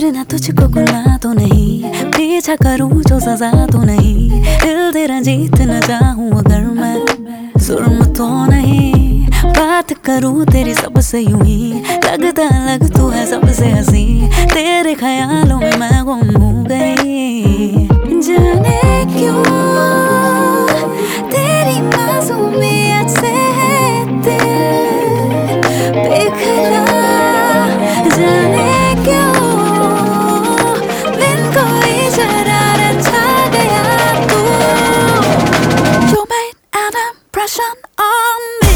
करना तुझको गुनाह तो नहीं, पीछा करूं जो सजा तो नहीं, दिल तेरा जीत न चाहूं अगर मैं जुर्म तो नहीं, बात करूं तेरी सबसे यूं ही लगता अलग तू है सबसे हंसी, तेरे ख्यालों में मैं गुम हो गई। जाने क्यों तेरी मासूमियत से है दिल बिखरा, जाने क्यों बिन कोई शरारत छा गया तू। You made an impression on me.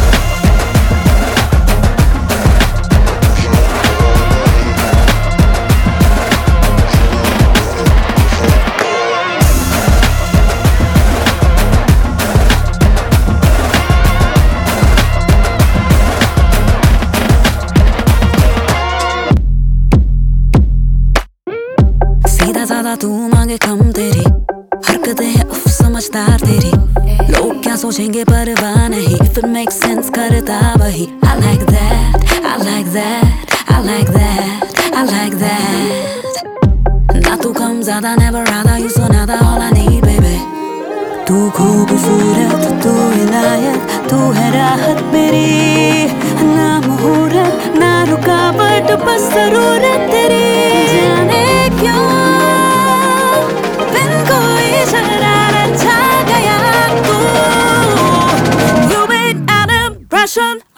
सीधा साधा तू मांगे कम तेरी हरकतें है उफ समझदार तेरी, लोग क्या सोचेंगे परवाह नहीं, if it makes sense करता वही। I like that, I like that, I like that, I like that। ना तू कम ज्यादा never rather you so nada all I need baby। तू खूबसूरत तू इनायत तू है राहत मेरी, ना मुहूर्त ना रुकावट बस जरूरत तेरी। जाने क्यों बिन कोई शरारत छा गया तू। You made an impression